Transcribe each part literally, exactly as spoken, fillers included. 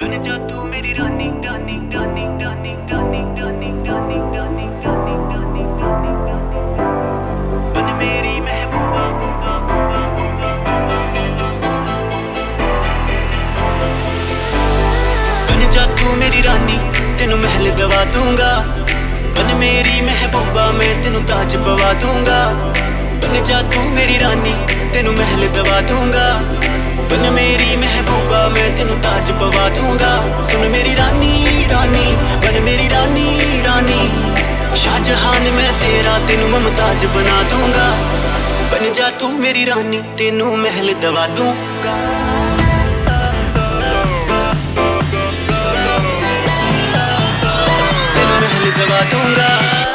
बन जा तू मेरी रानी रानी रानी रानी रानी रानी रानी रानी रानी रानी रानी रानी बन मेरी महबूबा बूबा बूबा बूबा बन जा तू मेरी रानी तेनू महल दवा दूंगा। बन मेरी महबूबा मैं तेनू ताज पवा दूंगा। बन जा तू मेरी रानी तेनू महल दवा दूंगा। बन मेरी महबूबा मैं तेनू ताज पवा दूंगा। सुन मेरी रानी रानी बन मेरी रानी रानी शाहजहान मैं तेरा तेनू मुमताज बना दूंगा। बन जा तू मेरी रानी तेनू महल दवा दूंगा। तेनू महल दवा दूंगा।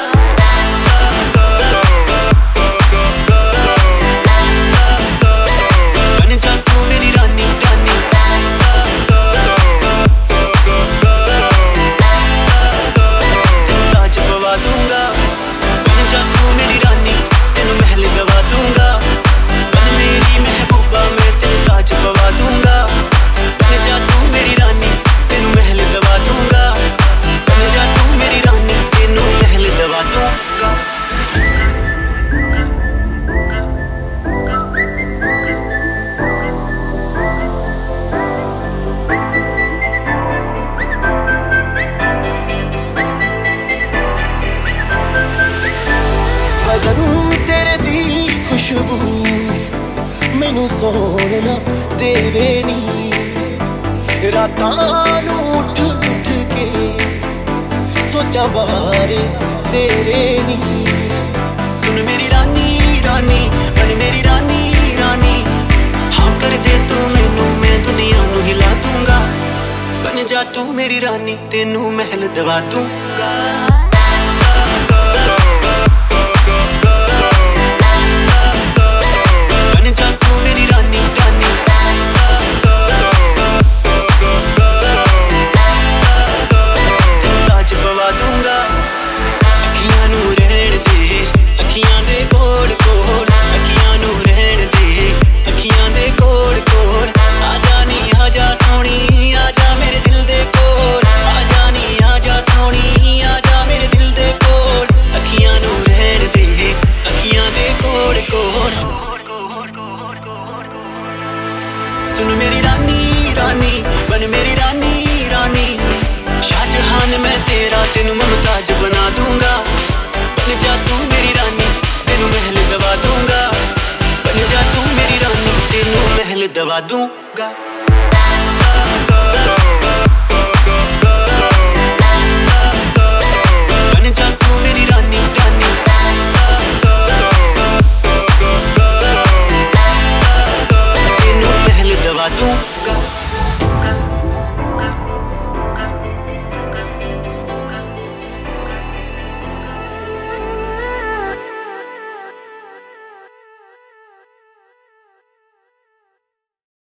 तेरे दी खुशबू मैनू सोना देवे नी। रातां नू उठ उठ के सोचा बारे तेरे नी। सुन मेरी रानी रानी बन मेरी रानी रानी हाँ कर दे तू मैनू मैं दुनिया नू हिला दूंगा। बन जा तू मेरी रानी तेनू महल दवा दूंगा।